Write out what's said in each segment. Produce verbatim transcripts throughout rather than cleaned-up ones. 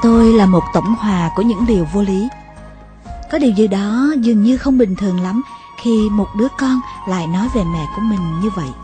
tôi là một tổng hòa của những điều vô lý. Có điều gì đó dường như không bình thường lắm khi một đứa con lại nói về mẹ của mình như vậy.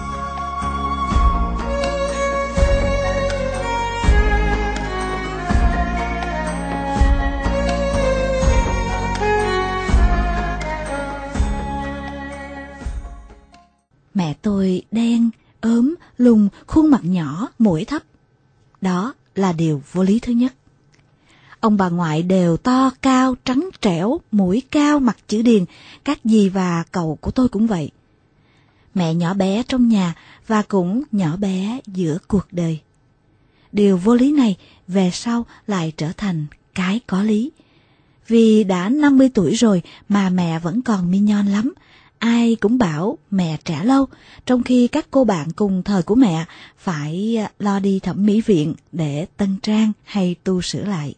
Mẹ tôi đen, ốm, lùn, khuôn mặt nhỏ, mũi thấp. Đó là điều vô lý thứ nhất. Ông bà ngoại đều to, cao, trắng trẻo, mũi cao, mặt chữ điền, các dì và cậu của tôi cũng vậy. Mẹ nhỏ bé trong nhà và cũng nhỏ bé giữa cuộc đời. Điều vô lý này về sau lại trở thành cái có lý. Vì đã năm mươi tuổi rồi mà mẹ vẫn còn mi nhon lắm. Ai cũng bảo mẹ trẻ lâu, trong khi các cô bạn cùng thời của mẹ phải lo đi thẩm mỹ viện để tân trang hay tu sửa lại.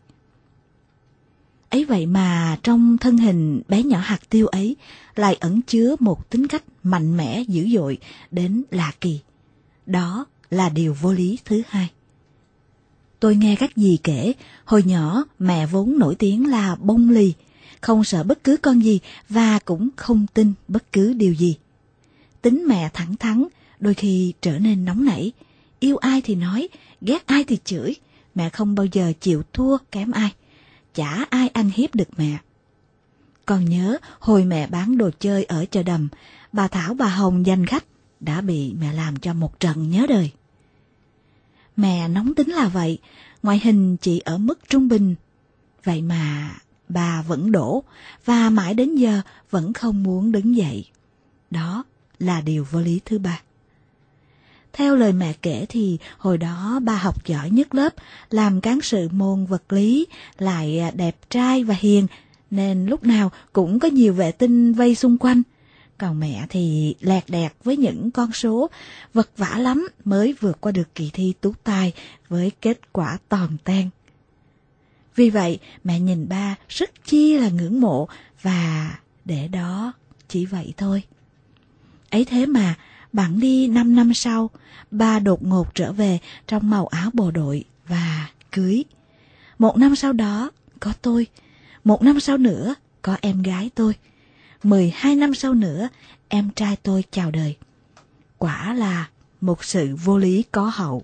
Ấy vậy mà trong thân hình bé nhỏ hạt tiêu ấy lại ẩn chứa một tính cách mạnh mẽ dữ dội đến lạ kỳ. Đó là điều vô lý thứ hai. Tôi nghe các dì kể, hồi nhỏ mẹ vốn nổi tiếng là bông lì, không sợ bất cứ con gì và cũng không tin bất cứ điều gì. Tính mẹ thẳng thắn, đôi khi trở nên nóng nảy, yêu ai thì nói, ghét ai thì chửi, mẹ không bao giờ chịu thua kém ai, chả ai ăn hiếp được mẹ. Còn nhớ hồi mẹ bán đồ chơi ở chợ Đầm, bà Thảo bà Hồng giành khách đã bị mẹ làm cho một trận nhớ đời. Mẹ nóng tính là vậy, ngoại hình chỉ ở mức trung bình, vậy mà bà vẫn đổ và mãi đến giờ vẫn không muốn đứng dậy. Đó là điều vô lý thứ ba. Theo lời mẹ kể thì hồi đó ba học giỏi nhất lớp, làm cán sự môn vật lý, lại đẹp trai và hiền, nên lúc nào cũng có nhiều vệ tinh vây xung quanh. Còn mẹ thì lẹt đẹt với những con số, vật vã lắm mới vượt qua được kỳ thi tú tài với kết quả tòn ten. Vì vậy mẹ nhìn ba rất chi là ngưỡng mộ và để đó chỉ vậy thôi. Ấy thế mà bẵng đi năm năm sau, ba đột ngột trở về trong màu áo bộ đội và cưới. Một năm sau đó có tôi, một năm sau nữa có em gái tôi, mười hai năm sau nữa em trai tôi chào đời. Quả là một sự vô lý có hậu.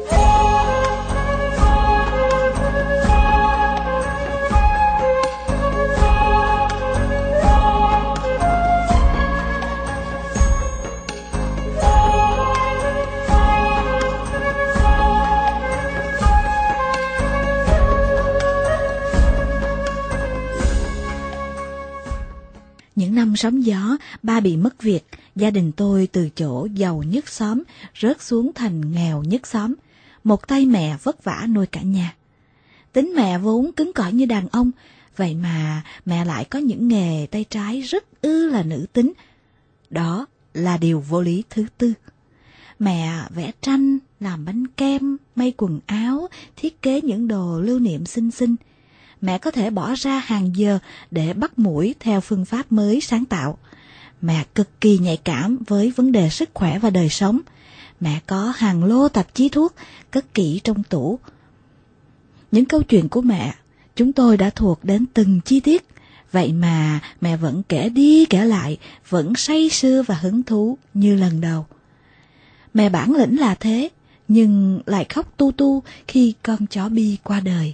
Những năm sóng gió, ba bị mất việc, gia đình tôi từ chỗ giàu nhất xóm rớt xuống thành nghèo nhất xóm. Một tay mẹ vất vả nuôi cả nhà. Tính mẹ vốn cứng cỏi như đàn ông, vậy mà mẹ lại có những nghề tay trái rất ư là nữ tính. Đó là điều vô lý thứ tư. Mẹ vẽ tranh, làm bánh kem, may quần áo, thiết kế những đồ lưu niệm xinh xinh. Mẹ có thể bỏ ra hàng giờ để bắt muỗi theo phương pháp mới sáng tạo. Mẹ cực kỳ nhạy cảm với vấn đề sức khỏe và đời sống. Mẹ có hàng lô tạp chí thuốc cất kỹ trong tủ. Những câu chuyện của mẹ, chúng tôi đã thuộc đến từng chi tiết. Vậy mà mẹ vẫn kể đi kể lại, vẫn say sưa và hứng thú như lần đầu. Mẹ bản lĩnh là thế, nhưng lại khóc tu tu khi con chó Bi qua đời.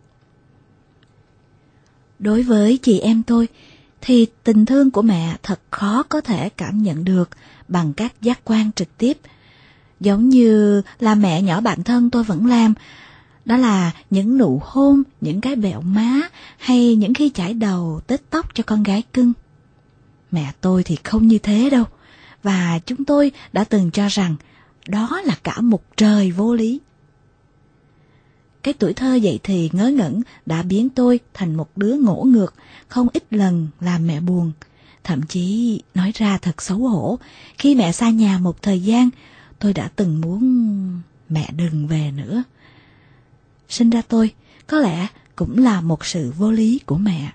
Đối với chị em tôi, thì tình thương của mẹ thật khó có thể cảm nhận được bằng các giác quan trực tiếp. Giống như là mẹ nhỏ bạn thân tôi vẫn làm, đó là những nụ hôn, những cái bẹo má, hay những khi chải đầu tết tóc cho con gái cưng. Mẹ tôi thì không như thế đâu, và chúng tôi đã từng cho rằng đó là cả một trời vô lý. Cái tuổi thơ dậy thì ngớ ngẩn đã biến tôi thành một đứa ngỗ ngược, không ít lần làm mẹ buồn. Thậm chí nói ra thật xấu hổ, khi mẹ xa nhà một thời gian, tôi đã từng muốn mẹ đừng về nữa. Sinh ra tôi, có lẽ cũng là một sự vô lý của mẹ.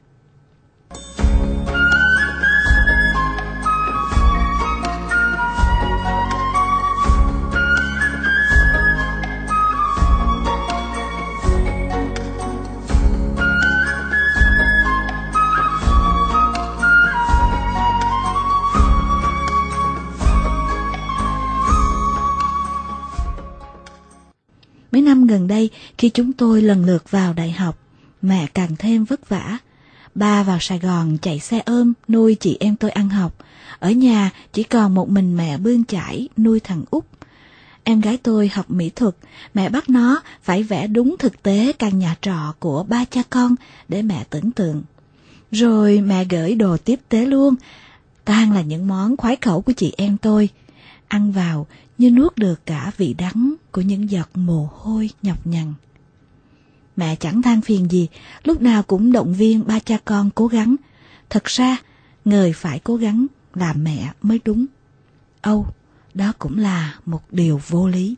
gần đây, khi chúng tôi lần lượt vào đại học, mẹ càng thêm vất vả. Ba vào Sài Gòn chạy xe ôm nuôi chị em tôi ăn học. Ở nhà chỉ còn một mình mẹ bươn chải nuôi thằng Út. Em gái tôi học mỹ thuật, mẹ bắt nó phải vẽ đúng thực tế căn nhà trọ của ba cha con để mẹ tưởng tượng. Rồi mẹ gửi đồ tiếp tế luôn, toàn là những món khoái khẩu của chị em tôi. Ăn vào như nuốt được cả vị đắng của những giọt mồ hôi nhọc nhằn. Mẹ chẳng than phiền gì, lúc nào cũng động viên ba cha con cố gắng. Thật ra, người phải cố gắng là mẹ mới đúng. Âu, đó cũng là một điều vô lý.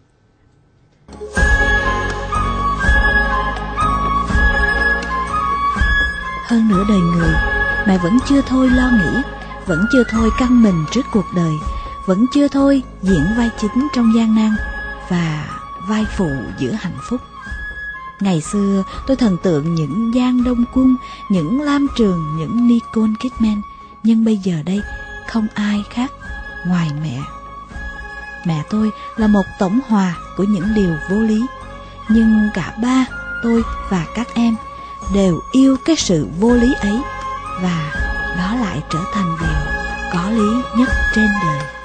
Hơn nửa đời người, mẹ vẫn chưa thôi lo nghĩ, vẫn chưa thôi căng mình trước cuộc đời, vẫn chưa thôi diễn vai chính trong gian nan và vai phụ giữa hạnh phúc. Ngày xưa tôi thần tượng những Giang Đông Quân, những Lam Trường, những Nicole Kidman, nhưng bây giờ đây không ai khác ngoài mẹ. Mẹ tôi là một tổng hòa của những điều vô lý, nhưng cả ba, tôi và các em đều yêu cái sự vô lý ấy, và đó lại trở thành điều có lý nhất trên đời.